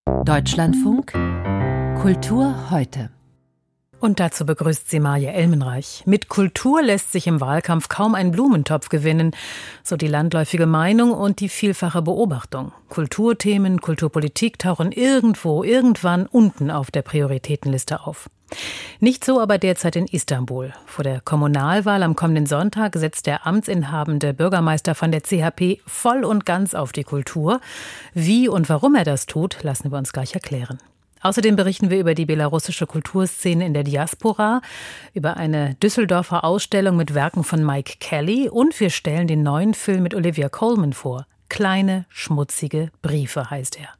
Deutschlandfunk Kultur heute. Und dazu begrüßt sie Maja Elmenreich. Mit Kultur lässt sich im Wahlkampf kaum ein Blumentopf gewinnen, so die landläufige Meinung und die vielfache Beobachtung. Kulturthemen, Kulturpolitik tauchen irgendwo, irgendwann unten auf der Prioritätenliste auf. Nicht so aber derzeit in Istanbul. Vor der Kommunalwahl am kommenden Sonntag setzt der amtsinhabende Bürgermeister von der CHP voll und ganz auf die Kultur. Wie und warum er das tut, lassen wir uns gleich erklären. Außerdem berichten wir über die belarussische Kulturszene in der Diaspora, über eine Düsseldorfer Ausstellung mit Werken von Mike Kelly und wir stellen den neuen Film mit Olivia Colman vor. Kleine, schmutzige Briefe heißt er.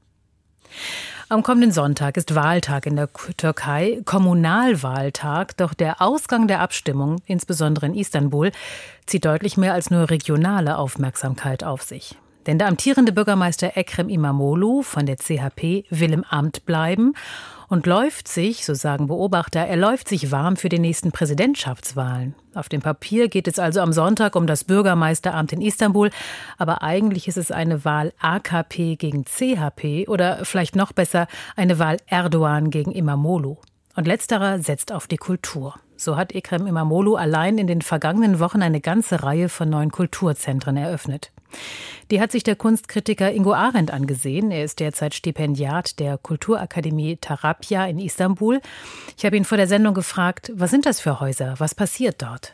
Am kommenden Sonntag ist Wahltag in der Türkei, Kommunalwahltag, doch der Ausgang der Abstimmung, insbesondere in Istanbul, zieht deutlich mehr als nur regionale Aufmerksamkeit auf sich. Denn der amtierende Bürgermeister Ekrem İmamoğlu von der CHP will im Amt bleiben und läuft sich, so sagen Beobachter, er läuft sich warm für die nächsten Präsidentschaftswahlen. Auf dem Papier geht es also am Sonntag um das Bürgermeisteramt in Istanbul, aber eigentlich ist es eine Wahl AKP gegen CHP oder vielleicht noch besser eine Wahl Erdoğan gegen İmamoğlu. Und letzterer setzt auf die Kultur. So hat Ekrem İmamoğlu allein in den vergangenen Wochen eine ganze Reihe von neuen Kulturzentren eröffnet. Die hat sich der Kunstkritiker Ingo Arendt angesehen. Er ist derzeit Stipendiat der Kulturakademie Tarapya in Istanbul. Ich habe ihn vor der Sendung gefragt, was sind das für Häuser? Was passiert dort?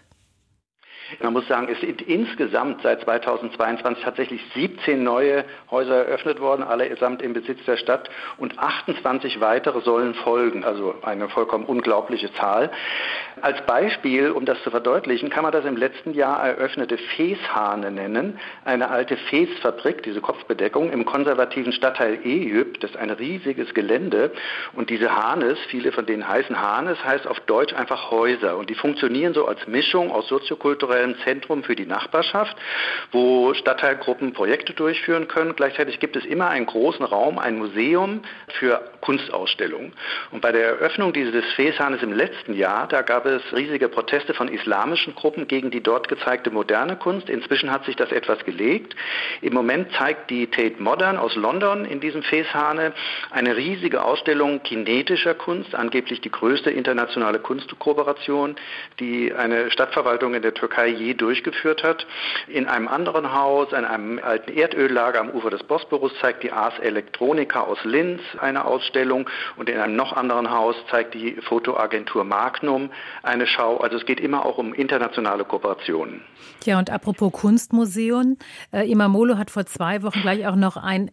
Man muss sagen, es sind insgesamt seit 2022 tatsächlich 17 neue Häuser eröffnet worden, allesamt im Besitz der Stadt, und 28 weitere sollen folgen, also eine vollkommen unglaubliche Zahl. Als Beispiel, um das zu verdeutlichen, kann man das im letzten Jahr eröffnete Feshane nennen, eine alte Fes-Fabrik, diese Kopfbedeckung im konservativen Stadtteil Eyüp. Das ist ein riesiges Gelände und diese Hanes, viele von denen heißen Hanes, heißt auf Deutsch einfach Häuser, und die funktionieren so als Mischung aus soziokulturellen Zentrum für die Nachbarschaft, wo Stadtteilgruppen Projekte durchführen können. Gleichzeitig gibt es immer einen großen Raum, ein Museum für Kunstausstellungen. Und bei der Eröffnung dieses Feshanes im letzten Jahr, da gab es riesige Proteste von islamischen Gruppen gegen die dort gezeigte moderne Kunst. Inzwischen hat sich das etwas gelegt. Im Moment zeigt die Tate Modern aus London in diesem Feshane eine riesige Ausstellung kinetischer Kunst, angeblich die größte internationale Kunstkooperation, die eine Stadtverwaltung in der Türkei je durchgeführt hat. In einem anderen Haus, in einem alten Erdöllager am Ufer des Bosporus, zeigt die Ars Electronica aus Linz eine Ausstellung, und in einem noch anderen Haus zeigt die Fotoagentur Magnum eine Schau. Also es geht immer auch um internationale Kooperationen. Ja, und apropos Kunstmuseum, İmamoğlu hat vor 2 Wochen gleich auch noch ein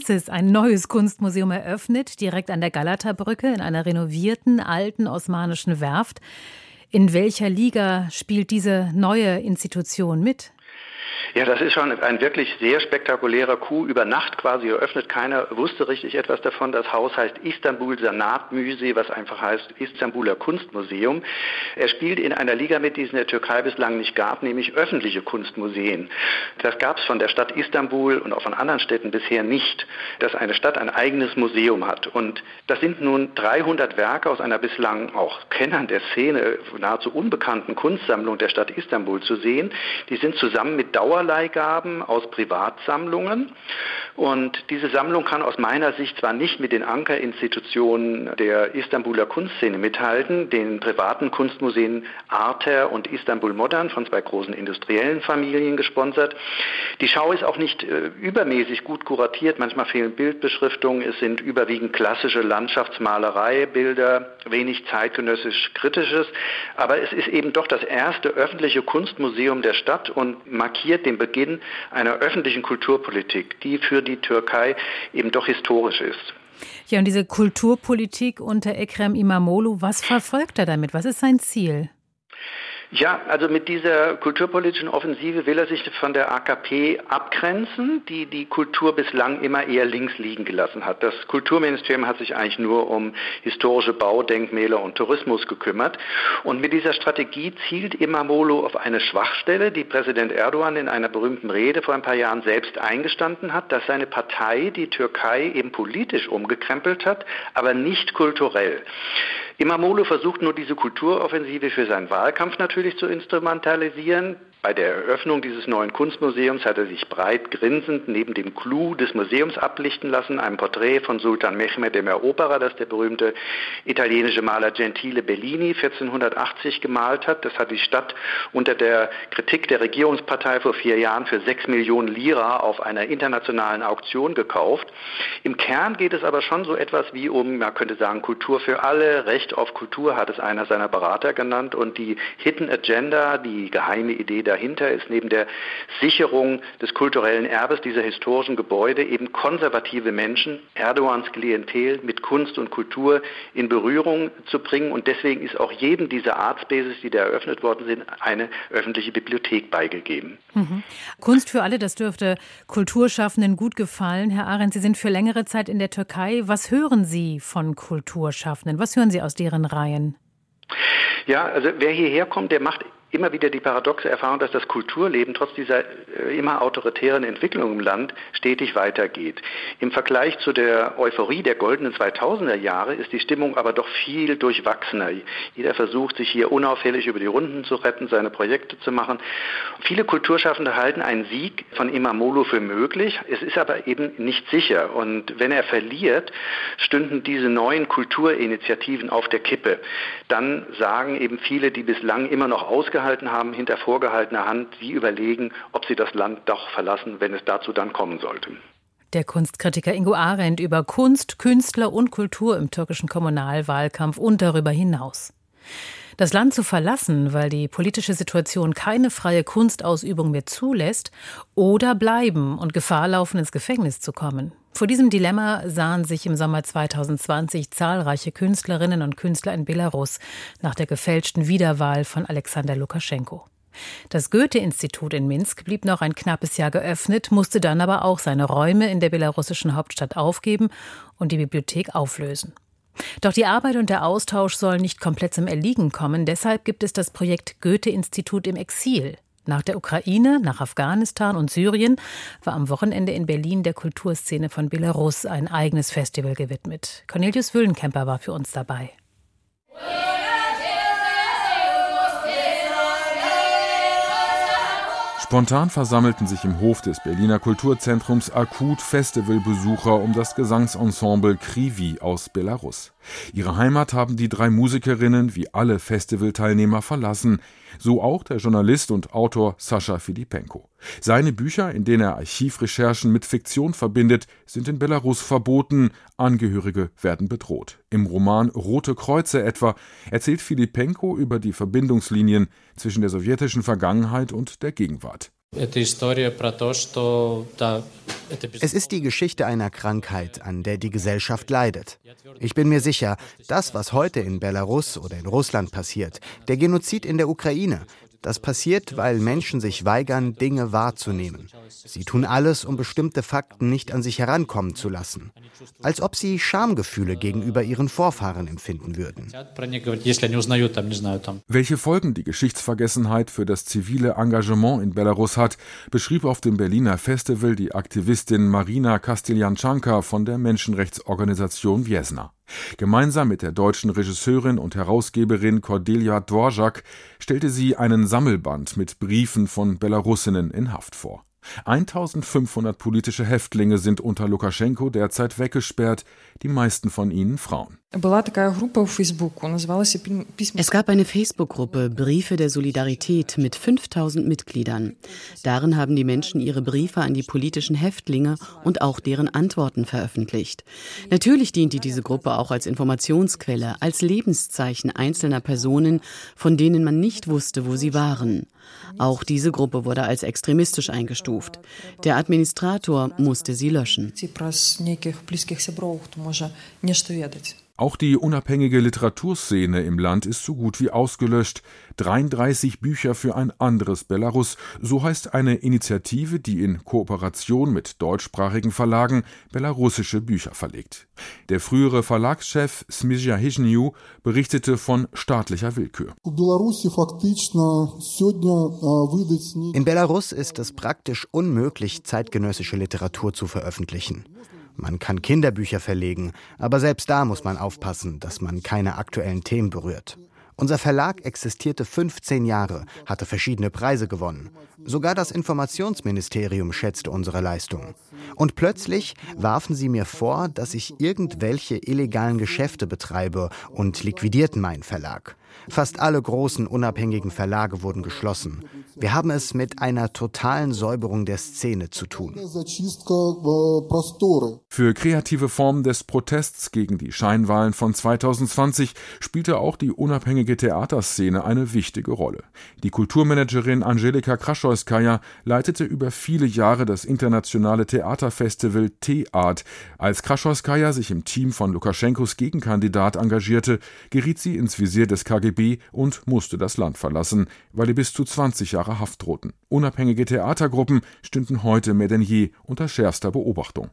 neues Kunstmuseum eröffnet, direkt an der Galata-Brücke in einer renovierten, alten osmanischen Werft. In welcher Liga spielt diese neue Institution mit? Ja, das ist schon ein wirklich sehr spektakulärer Coup, über Nacht quasi eröffnet. Keiner wusste richtig etwas davon. Das Haus heißt Istanbul Sanat Müze, was einfach heißt Istanbuler Kunstmuseum. Er spielt in einer Liga mit, die es in der Türkei bislang nicht gab, nämlich öffentliche Kunstmuseen. Das gab es von der Stadt Istanbul und auch von anderen Städten bisher nicht, dass eine Stadt ein eigenes Museum hat. Und das sind nun 300 Werke aus einer bislang auch Kennern der Szene nahezu unbekannten Kunstsammlung der Stadt Istanbul zu sehen. Die sind zusammen mit Dauerleihgaben aus Privatsammlungen, und diese Sammlung kann aus meiner Sicht zwar nicht mit den Ankerinstitutionen der Istanbuler Kunstszene mithalten, den privaten Kunstmuseen Arter und Istanbul Modern von 2 großen industriellen Familien gesponsert. Die Schau ist auch nicht übermäßig gut kuratiert, manchmal fehlen Bildbeschriftungen, es sind überwiegend klassische Landschaftsmalerei, Bilder, wenig zeitgenössisch Kritisches, aber es ist eben doch das erste öffentliche Kunstmuseum der Stadt und markiert den Beginn einer öffentlichen Kulturpolitik, die für die Türkei eben doch historisch ist. Ja, und diese Kulturpolitik unter Ekrem İmamoğlu, was verfolgt er damit? Was ist sein Ziel? Ja, also mit dieser kulturpolitischen Offensive will er sich von der AKP abgrenzen, die die Kultur bislang immer eher links liegen gelassen hat. Das Kulturministerium hat sich eigentlich nur um historische Baudenkmäler und Tourismus gekümmert. Und mit dieser Strategie zielt İmamoğlu auf eine Schwachstelle, die Präsident Erdoğan in einer berühmten Rede vor ein paar Jahren selbst eingestanden hat, dass seine Partei die Türkei eben politisch umgekrempelt hat, aber nicht kulturell. İmamoğlu versucht nur diese Kulturoffensive für seinen Wahlkampf natürlich zu instrumentalisieren. Bei der Eröffnung dieses neuen Kunstmuseums hat er sich breit grinsend neben dem Clou des Museums ablichten lassen, einem Porträt von Sultan Mehmed dem Eroberer, das der berühmte italienische Maler Gentile Bellini 1480 gemalt hat. Das hat die Stadt unter der Kritik der Regierungspartei vor 4 Jahren für 6 Millionen Lira auf einer internationalen Auktion gekauft. Im Kern geht es aber schon so etwas wie um, man könnte sagen, Kultur für alle, Recht auf Kultur hat es einer seiner Berater genannt, und die Hidden Agenda, die geheime Idee dahinter, ist neben der Sicherung des kulturellen Erbes dieser historischen Gebäude eben konservative Menschen, Erdogans Klientel, mit Kunst und Kultur in Berührung zu bringen, und deswegen ist auch jedem dieser Art Spaces, die da eröffnet worden sind, eine öffentliche Bibliothek beigegeben. Kunst für alle, das dürfte Kulturschaffenden gut gefallen. Herr Arendt, Sie sind für längere Zeit in der Türkei. Was hören Sie von Kulturschaffenden? Was hören Sie aus deren Reihen? Ja, also wer hierher kommt, der macht immer wieder die paradoxe Erfahrung, dass das Kulturleben trotz dieser immer autoritären Entwicklung im Land stetig weitergeht. Im Vergleich zu der Euphorie der goldenen 2000er Jahre ist die Stimmung aber doch viel durchwachsener. Jeder versucht, sich hier unauffällig über die Runden zu retten, seine Projekte zu machen. Viele Kulturschaffende halten einen Sieg von Imamoglu für möglich. Es ist aber eben nicht sicher. Und wenn er verliert, stünden diese neuen Kulturinitiativen auf der Kippe. Dann sagen eben viele, die bislang immer noch ausgehalten haben, hinter vorgehaltener Hand, sie überlegen, ob sie das Land doch verlassen, wenn es dazu dann kommen sollte. Der Kunstkritiker Ingo Arendt über Kunst, Künstler und Kultur im türkischen Kommunalwahlkampf und darüber hinaus. Das Land zu verlassen, weil die politische Situation keine freie Kunstausübung mehr zulässt, oder bleiben und Gefahr laufen, ins Gefängnis zu kommen. Vor diesem Dilemma sahen sich im Sommer 2020 zahlreiche Künstlerinnen und Künstler in Belarus nach der gefälschten Wiederwahl von Alexander Lukaschenko. Das Goethe-Institut in Minsk blieb noch ein knappes Jahr geöffnet, musste dann aber auch seine Räume in der belarussischen Hauptstadt aufgeben und die Bibliothek auflösen. Doch die Arbeit und der Austausch sollen nicht komplett zum Erliegen kommen. Deshalb gibt es das Projekt Goethe-Institut im Exil. Nach der Ukraine, nach Afghanistan und Syrien war am Wochenende in Berlin der Kulturszene von Belarus ein eigenes Festival gewidmet. Cornelius Wüllenkemper war für uns dabei. Spontan versammelten sich im Hof des Berliner Kulturzentrums akut Festivalbesucher um das Gesangsensemble Krivi aus Belarus. Ihre Heimat haben die 3 Musikerinnen wie alle Festivalteilnehmer verlassen, so auch der Journalist und Autor Sascha Filipenko. Seine Bücher, in denen er Archivrecherchen mit Fiktion verbindet, sind in Belarus verboten, Angehörige werden bedroht. Im Roman Rote Kreuze etwa erzählt Filipenko über die Verbindungslinien zwischen der sowjetischen Vergangenheit und der Gegenwart. Es ist die Geschichte einer Krankheit, an der die Gesellschaft leidet. Ich bin mir sicher, das, was heute in Belarus oder in Russland passiert, der Genozid in der Ukraine, das passiert, weil Menschen sich weigern, Dinge wahrzunehmen. Sie tun alles, um bestimmte Fakten nicht an sich herankommen zu lassen. Als ob sie Schamgefühle gegenüber ihren Vorfahren empfinden würden. Welche Folgen die Geschichtsvergessenheit für das zivile Engagement in Belarus hat, beschrieb auf dem Berliner Festival die Aktivistin Marina Kasteljanczanka von der Menschenrechtsorganisation Wiesna. Gemeinsam mit der deutschen Regisseurin und Herausgeberin Cordelia Dvorak stellte sie einen Sammelband mit Briefen von Belarusinnen in Haft vor. 1500 politische Häftlinge sind unter Lukaschenko derzeit weggesperrt, die meisten von ihnen Frauen. Es gab eine Facebook-Gruppe Briefe der Solidarität mit 5000 Mitgliedern. Darin haben die Menschen ihre Briefe an die politischen Häftlinge und auch deren Antworten veröffentlicht. Natürlich diente diese Gruppe auch als Informationsquelle, als Lebenszeichen einzelner Personen, von denen man nicht wusste, wo sie waren. Auch diese Gruppe wurde als extremistisch eingestuft. Der Administrator musste sie löschen. Auch die unabhängige Literaturszene im Land ist so gut wie ausgelöscht. 33 Bücher für ein anderes Belarus, so heißt eine Initiative, die in Kooperation mit deutschsprachigen Verlagen belarussische Bücher verlegt. Der frühere Verlagschef Smizja Hizhniu berichtete von staatlicher Willkür. In Belarus ist es praktisch unmöglich, zeitgenössische Literatur zu veröffentlichen. Man kann Kinderbücher verlegen, aber selbst da muss man aufpassen, dass man keine aktuellen Themen berührt. Unser Verlag existierte 15 Jahre, hatte verschiedene Preise gewonnen. Sogar das Informationsministerium schätzte unsere Leistung. Und plötzlich warfen sie mir vor, dass ich irgendwelche illegalen Geschäfte betreibe und liquidierten meinen Verlag. Fast alle großen unabhängigen Verlage wurden geschlossen. Wir haben es mit einer totalen Säuberung der Szene zu tun. Für kreative Formen des Protests gegen die Scheinwahlen von 2020 spielte auch die unabhängige Theaterszene eine wichtige Rolle. Die Kulturmanagerin Angelika Kraszojskaja leitete über viele Jahre das internationale Theaterfestival T-Art. Als Kraszojskaja sich im Team von Lukaschenkos Gegenkandidat engagierte, geriet sie ins Visier des KGB und musste das Land verlassen, weil ihr bis zu 20 Jahre Haft drohten. Unabhängige Theatergruppen stünden heute mehr denn je unter schärfster Beobachtung.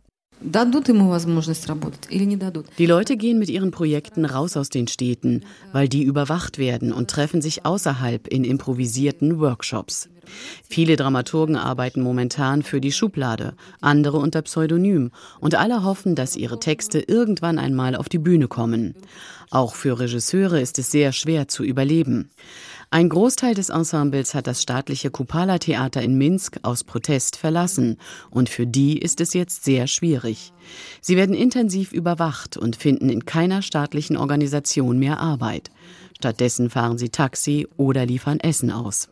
Die Leute gehen mit ihren Projekten raus aus den Städten, weil die überwacht werden und treffen sich außerhalb in improvisierten Workshops. Viele Dramaturgen arbeiten momentan für die Schublade, andere unter Pseudonym und alle hoffen, dass ihre Texte irgendwann einmal auf die Bühne kommen. Auch für Regisseure ist es sehr schwer zu überleben. Ein Großteil des Ensembles hat das staatliche Kupala-Theater in Minsk aus Protest verlassen und für die ist es jetzt sehr schwierig. Sie werden intensiv überwacht und finden in keiner staatlichen Organisation mehr Arbeit. Stattdessen fahren sie Taxi oder liefern Essen aus.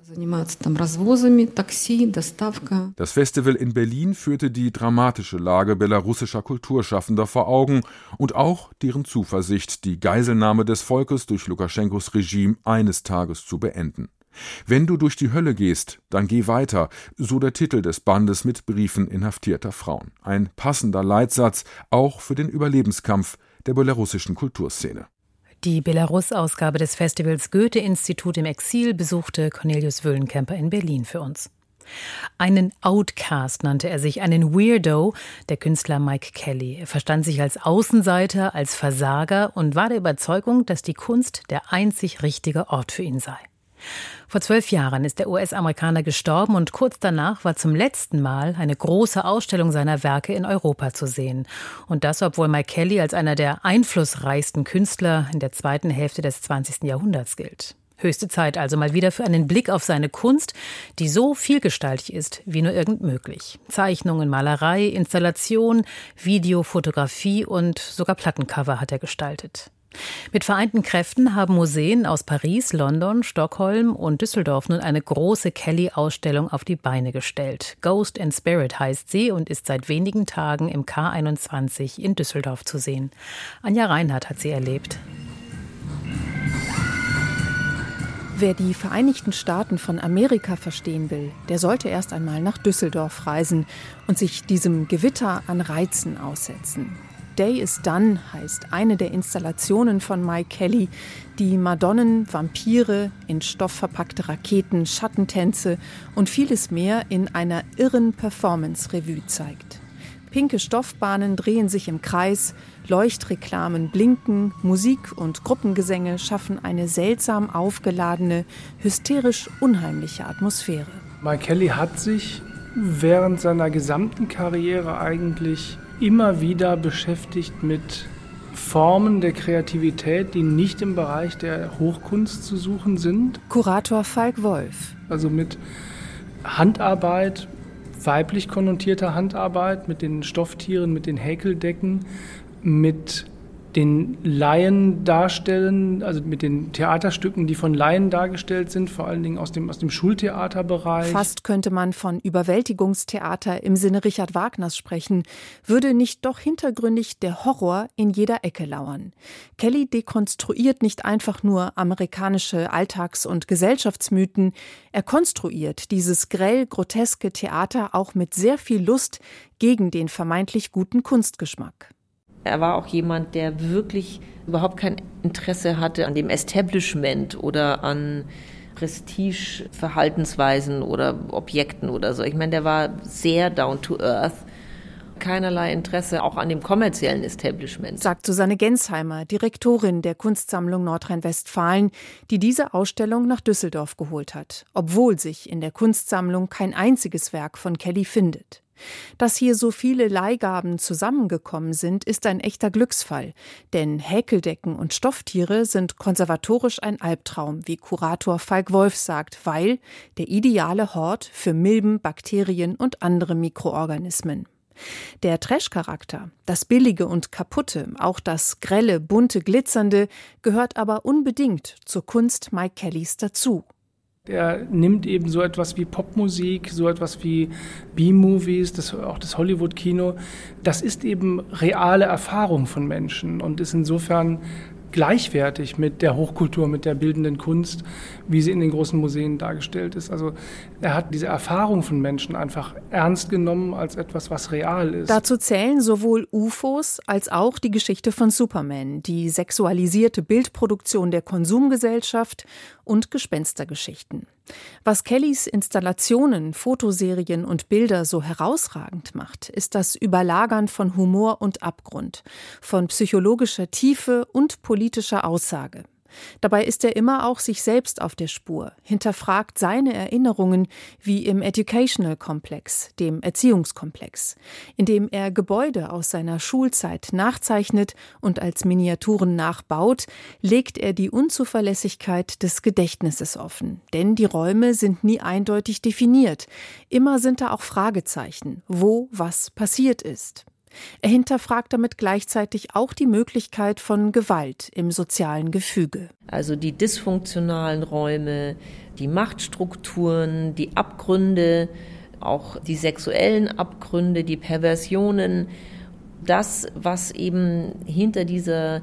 Das Festival in Berlin führte die dramatische Lage belarussischer Kulturschaffender vor Augen und auch deren Zuversicht, die Geiselnahme des Volkes durch Lukaschenkos Regime eines Tages zu beenden. Wenn du durch die Hölle gehst, dann geh weiter, so der Titel des Bandes mit Briefen inhaftierter Frauen. Ein passender Leitsatz auch für den Überlebenskampf der belarussischen Kulturszene. Die Belarus-Ausgabe des Festivals Goethe-Institut im Exil besuchte Cornelius Wöllenkemper in Berlin für uns. Einen Outcast nannte er sich, einen Weirdo, der Künstler Mike Kelley. Er verstand sich als Außenseiter, als Versager und war der Überzeugung, dass die Kunst der einzig richtige Ort für ihn sei. Vor 12 Jahren ist der US-Amerikaner gestorben und kurz danach war zum letzten Mal eine große Ausstellung seiner Werke in Europa zu sehen. Und das, obwohl Mike Kelley als einer der einflussreichsten Künstler in der zweiten Hälfte des 20. Jahrhunderts gilt. Höchste Zeit also mal wieder für einen Blick auf seine Kunst, die so vielgestaltig ist wie nur irgend möglich. Zeichnungen, Malerei, Installation, Video, Fotografie und sogar Plattencover hat er gestaltet. Mit vereinten Kräften haben Museen aus Paris, London, Stockholm und Düsseldorf nun eine große Kelley-Ausstellung auf die Beine gestellt. Ghost and Spirit heißt sie und ist seit wenigen Tagen im K21 in Düsseldorf zu sehen. Anja Reinhardt hat sie erlebt. Wer die Vereinigten Staaten von Amerika verstehen will, der sollte erst einmal nach Düsseldorf reisen und sich diesem Gewitter an Reizen aussetzen. Day is Done heißt eine der Installationen von Mike Kelley, die Madonnen, Vampire, in Stoff verpackte Raketen, Schattentänze und vieles mehr in einer irren Performance-Revue zeigt. Pinke Stoffbahnen drehen sich im Kreis, Leuchtreklamen blinken, Musik und Gruppengesänge schaffen eine seltsam aufgeladene, hysterisch unheimliche Atmosphäre. Mike Kelley hat sich während seiner gesamten Karriere eigentlich immer wieder beschäftigt mit Formen der Kreativität, die nicht im Bereich der Hochkunst zu suchen sind. Kurator Falk Wolf. Also mit Handarbeit, weiblich konnotierter Handarbeit, mit den Stofftieren, mit den Häkeldecken, mit den Laien darstellen, also mit den Theaterstücken, die von Laien dargestellt sind, vor allen Dingen aus dem Schultheaterbereich. Fast könnte man von Überwältigungstheater im Sinne Richard Wagners sprechen, würde nicht doch hintergründig der Horror in jeder Ecke lauern. Kelley dekonstruiert nicht einfach nur amerikanische Alltags- und Gesellschaftsmythen, er konstruiert dieses grell-groteske Theater auch mit sehr viel Lust gegen den vermeintlich guten Kunstgeschmack. Er war auch jemand, der wirklich überhaupt kein Interesse hatte an dem Establishment oder an Prestige-Verhaltensweisen oder Objekten oder so. Ich meine, der war sehr down to earth. Keinerlei Interesse auch an dem kommerziellen Establishment. Sagt Susanne Gensheimer, Direktorin der Kunstsammlung Nordrhein-Westfalen, die diese Ausstellung nach Düsseldorf geholt hat, obwohl sich in der Kunstsammlung kein einziges Werk von Kelley findet. Dass hier so viele Leihgaben zusammengekommen sind, ist ein echter Glücksfall. Denn Häkeldecken und Stofftiere sind konservatorisch ein Albtraum, wie Kurator Falk Wolf sagt, weil der ideale Hort für Milben, Bakterien und andere Mikroorganismen. Der Trash-Charakter, das Billige und Kaputte, auch das Grelle, Bunte, Glitzernde, gehört aber unbedingt zur Kunst Mike Kellys dazu. Er nimmt eben so etwas wie Popmusik, so etwas wie B-Movies, auch das Hollywood-Kino. Das ist eben reale Erfahrung von Menschen und ist insofern gleichwertig mit der Hochkultur, mit der bildenden Kunst, wie sie in den großen Museen dargestellt ist. Also er hat diese Erfahrung von Menschen einfach ernst genommen als etwas, was real ist. Dazu zählen sowohl UFOs als auch die Geschichte von Superman, die sexualisierte Bildproduktion der Konsumgesellschaft und Gespenstergeschichten. Was Kellys Installationen, Fotoserien und Bilder so herausragend macht, ist das Überlagern von Humor und Abgrund, von psychologischer Tiefe und politischer Aussage. Dabei ist er immer auch sich selbst auf der Spur, hinterfragt seine Erinnerungen wie im Educational Komplex, dem Erziehungskomplex, in dem er Gebäude aus seiner Schulzeit nachzeichnet und als Miniaturen nachbaut, legt er die Unzuverlässigkeit des Gedächtnisses offen. Denn die Räume sind nie eindeutig definiert. Immer sind da auch Fragezeichen, wo was passiert ist. Er hinterfragt damit gleichzeitig auch die Möglichkeit von Gewalt im sozialen Gefüge. Also die dysfunktionalen Räume, die Machtstrukturen, die Abgründe, auch die sexuellen Abgründe, die Perversionen. Das, was eben hinter dieser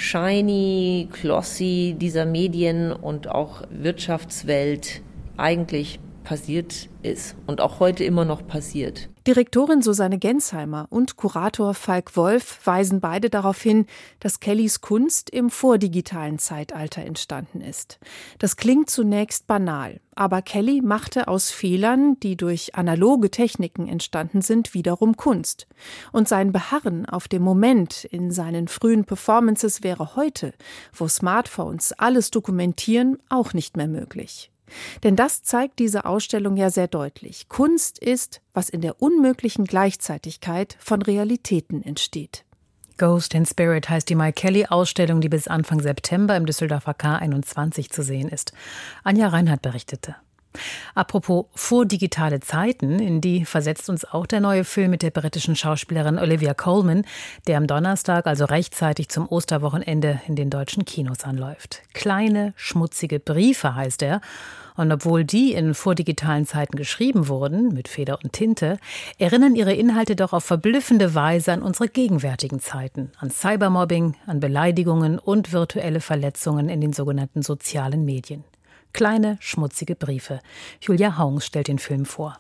shiny, glossy, dieser Medien- und auch Wirtschaftswelt eigentlich passiert ist und auch heute immer noch passiert. Direktorin Susanne Gensheimer und Kurator Falk Wolf weisen beide darauf hin, dass Kellys Kunst im vordigitalen Zeitalter entstanden ist. Das klingt zunächst banal, aber Kelly machte aus Fehlern, die durch analoge Techniken entstanden sind, wiederum Kunst. Und sein Beharren auf dem Moment in seinen frühen Performances wäre heute, wo Smartphones alles dokumentieren, auch nicht mehr möglich. Denn das zeigt diese Ausstellung ja sehr deutlich. Kunst ist, was in der unmöglichen Gleichzeitigkeit von Realitäten entsteht. Ghost in Spirit heißt die Mike Kelley-Ausstellung, die bis Anfang September im Düsseldorfer K21 zu sehen ist. Anja Reinhardt berichtete. Apropos vordigitale Zeiten, in die versetzt uns auch der neue Film mit der britischen Schauspielerin Olivia Colman, der am Donnerstag, also rechtzeitig zum Osterwochenende, in den deutschen Kinos anläuft. Kleine, schmutzige Briefe heißt er. Und obwohl die in vordigitalen Zeiten geschrieben wurden, mit Feder und Tinte, erinnern ihre Inhalte doch auf verblüffende Weise an unsere gegenwärtigen Zeiten, an Cybermobbing, an Beleidigungen und virtuelle Verletzungen in den sogenannten sozialen Medien. Kleine, schmutzige Briefe. Julia Haungs stellt den Film vor.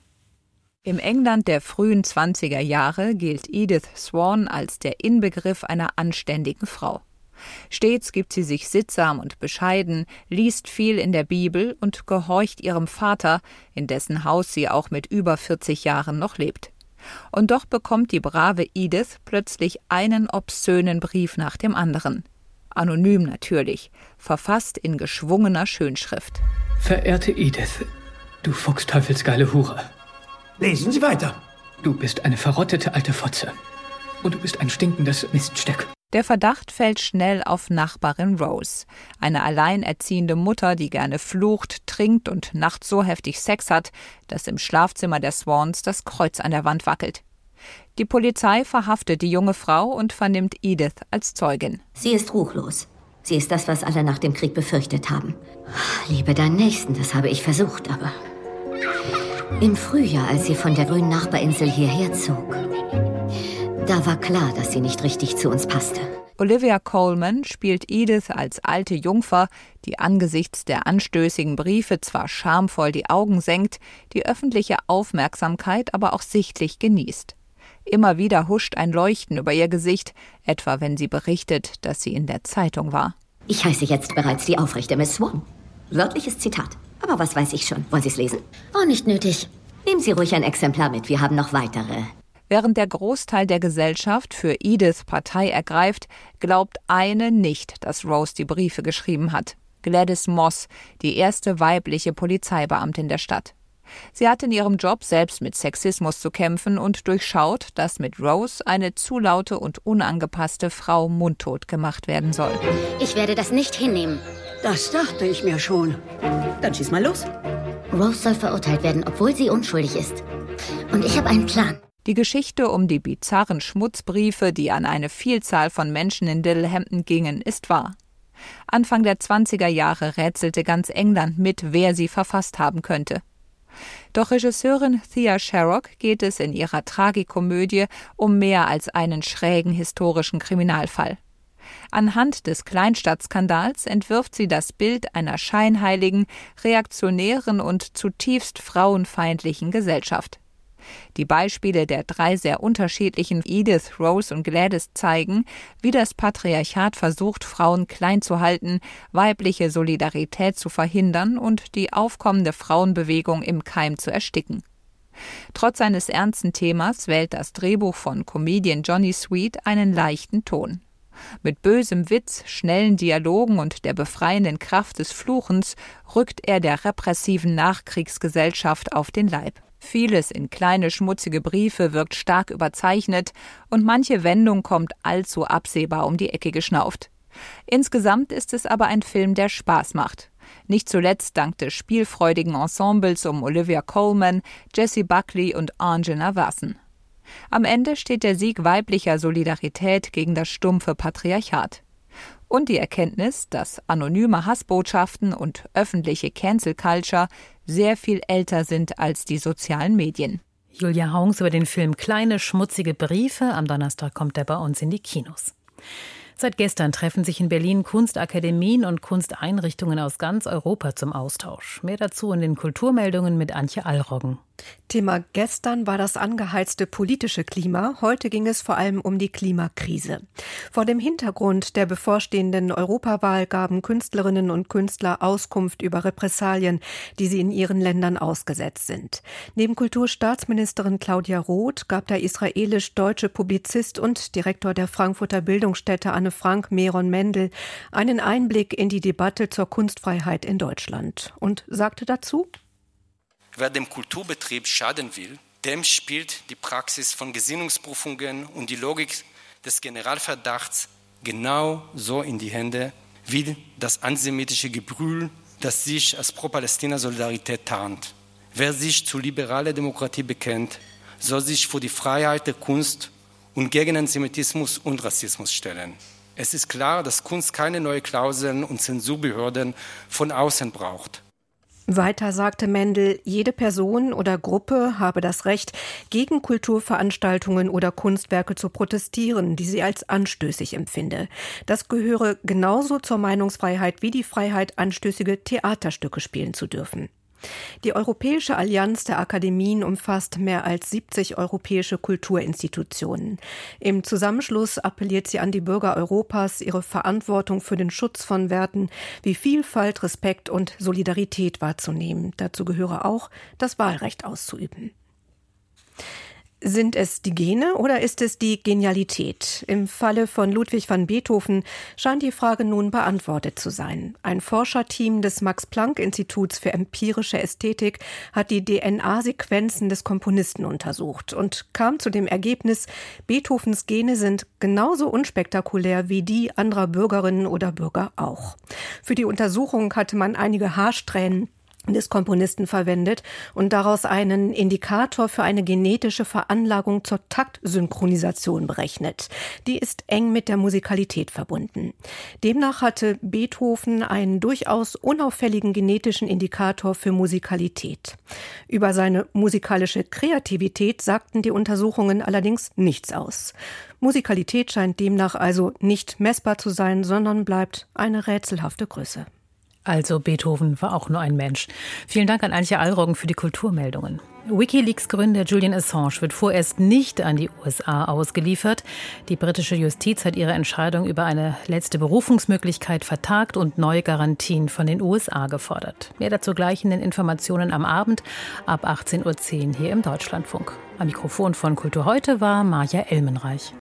Im England der frühen 20er Jahre gilt Edith Swan als der Inbegriff einer anständigen Frau. Stets gibt sie sich sittsam und bescheiden, liest viel in der Bibel und gehorcht ihrem Vater, in dessen Haus sie auch mit über 40 Jahren noch lebt. Und doch bekommt die brave Edith plötzlich einen obszönen Brief nach dem anderen. Anonym natürlich, verfasst in geschwungener Schönschrift. Verehrte Edith, du fuchsteufelsgeile Hure. Lesen Sie weiter. Du bist eine verrottete alte Fotze. Und du bist ein stinkendes Miststück. Der Verdacht fällt schnell auf Nachbarin Rose, eine alleinerziehende Mutter, die gerne flucht, trinkt und nachts so heftig Sex hat, dass im Schlafzimmer der Swans das Kreuz an der Wand wackelt. Die Polizei verhaftet die junge Frau und vernimmt Edith als Zeugin. Sie ist ruchlos. Sie ist das, was alle nach dem Krieg befürchtet haben. Liebe deinen Nächsten, das habe ich versucht, aber... Im Frühjahr, als sie von der grünen Nachbarinsel hierher zog, da war klar, dass sie nicht richtig zu uns passte. Olivia Colman spielt Edith als alte Jungfer, die angesichts der anstößigen Briefe zwar schamvoll die Augen senkt, die öffentliche Aufmerksamkeit aber auch sichtlich genießt. Immer wieder huscht ein Leuchten über ihr Gesicht, etwa wenn sie berichtet, dass sie in der Zeitung war. Ich heiße jetzt bereits die aufrechte Miss Swan. Wörtliches Zitat. Aber was weiß ich schon? Wollen Sie es lesen? Oh, nicht nötig. Nehmen Sie ruhig ein Exemplar mit, wir haben noch weitere. Während der Großteil der Gesellschaft für Edith Partei ergreift, glaubt eine nicht, dass Rose die Briefe geschrieben hat. Gladys Moss, die erste weibliche Polizeibeamtin der Stadt. Sie hat in ihrem Job selbst mit Sexismus zu kämpfen und durchschaut, dass mit Rose eine zu laute und unangepasste Frau mundtot gemacht werden soll. Ich werde das nicht hinnehmen. Das dachte ich mir schon. Dann schieß mal los. Rose soll verurteilt werden, obwohl sie unschuldig ist. Und ich habe einen Plan. Die Geschichte um die bizarren Schmutzbriefe, die an eine Vielzahl von Menschen in Littlehampton gingen, ist wahr. Anfang der 20er Jahre rätselte ganz England mit, wer sie verfasst haben könnte. Doch Regisseurin Thea Sharrock geht es in ihrer Tragikomödie um mehr als einen schrägen historischen Kriminalfall. Anhand des Kleinstadtskandals entwirft sie das Bild einer scheinheiligen, reaktionären und zutiefst frauenfeindlichen Gesellschaft. Die Beispiele der 3 sehr unterschiedlichen Edith, Rose und Gladys zeigen, wie das Patriarchat versucht, Frauen klein zu halten, weibliche Solidarität zu verhindern und die aufkommende Frauenbewegung im Keim zu ersticken. Trotz seines ernsten Themas wählt das Drehbuch von Comedian Johnny Sweet einen leichten Ton. Mit bösem Witz, schnellen Dialogen und der befreienden Kraft des Fluchens rückt er der repressiven Nachkriegsgesellschaft auf den Leib. Vieles in kleine, schmutzige Briefe wirkt stark überzeichnet und manche Wendung kommt allzu absehbar um die Ecke geschnauft. Insgesamt ist es aber ein Film, der Spaß macht. Nicht zuletzt dank des spielfreudigen Ensembles um Olivia Colman, Jessie Buckley und Angela Wasson. Am Ende steht der Sieg weiblicher Solidarität gegen das stumpfe Patriarchat. Und die Erkenntnis, dass anonyme Hassbotschaften und öffentliche Cancel Culture sehr viel älter sind als die sozialen Medien. Julia Haungs über den Film Kleine, schmutzige Briefe. Am Donnerstag kommt er bei uns in die Kinos. Seit gestern treffen sich in Berlin Kunstakademien und Kunsteinrichtungen aus ganz Europa zum Austausch. Mehr dazu in den Kulturmeldungen mit Antje Allroggen. Thema gestern war das angeheizte politische Klima. Heute ging es vor allem um die Klimakrise. Vor dem Hintergrund der bevorstehenden Europawahl gaben Künstlerinnen und Künstler Auskunft über Repressalien, die sie in ihren Ländern ausgesetzt sind. Neben Kulturstaatsministerin Claudia Roth gab der israelisch-deutsche Publizist und Direktor der Frankfurter Bildungsstätte Anne Frank, Meron Mendel, einen Einblick in die Debatte zur Kunstfreiheit in Deutschland und sagte dazu: Wer dem Kulturbetrieb schaden will, dem spielt die Praxis von Gesinnungsprüfungen und die Logik des Generalverdachts genau so in die Hände wie das antisemitische Gebrüll, das sich als Pro-Palästina-Solidarität tarnt. Wer sich zu liberaler Demokratie bekennt, soll sich für die Freiheit der Kunst und gegen Antisemitismus und Rassismus stellen. Es ist klar, dass Kunst keine neuen Klauseln und Zensurbehörden von außen braucht. Weiter sagte Mendel, jede Person oder Gruppe habe das Recht, gegen Kulturveranstaltungen oder Kunstwerke zu protestieren, die sie als anstößig empfinde. Das gehöre genauso zur Meinungsfreiheit wie die Freiheit, anstößige Theaterstücke spielen zu dürfen. Die Europäische Allianz der Akademien umfasst mehr als 70 europäische Kulturinstitutionen. Im Zusammenschluss appelliert sie an die Bürger Europas, ihre Verantwortung für den Schutz von Werten wie Vielfalt, Respekt und Solidarität wahrzunehmen. Dazu gehöre auch, das Wahlrecht auszuüben. Sind es die Gene oder ist es die Genialität? Im Falle von Ludwig van Beethoven scheint die Frage nun beantwortet zu sein. Ein Forscherteam des Max-Planck-Instituts für empirische Ästhetik hat die DNA-Sequenzen des Komponisten untersucht und kam zu dem Ergebnis, Beethovens Gene sind genauso unspektakulär wie die anderer Bürgerinnen oder Bürger auch. Für die Untersuchung hatte man einige Haarsträhnen des Komponisten verwendet und daraus einen Indikator für eine genetische Veranlagung zur Taktsynchronisation berechnet. Die ist eng mit der Musikalität verbunden. Demnach hatte Beethoven einen durchaus unauffälligen genetischen Indikator für Musikalität. Über seine musikalische Kreativität sagten die Untersuchungen allerdings nichts aus. Musikalität scheint demnach also nicht messbar zu sein, sondern bleibt eine rätselhafte Größe. Also Beethoven war auch nur ein Mensch. Vielen Dank an Antje Allroggen für die Kulturmeldungen. WikiLeaks-Gründer Julian Assange wird vorerst nicht an die USA ausgeliefert. Die britische Justiz hat ihre Entscheidung über eine letzte Berufungsmöglichkeit vertagt und neue Garantien von den USA gefordert. Mehr dazu gleich in den Informationen am Abend ab 18:10 Uhr hier im Deutschlandfunk. Am Mikrofon von Kultur heute war Maja Elmenreich.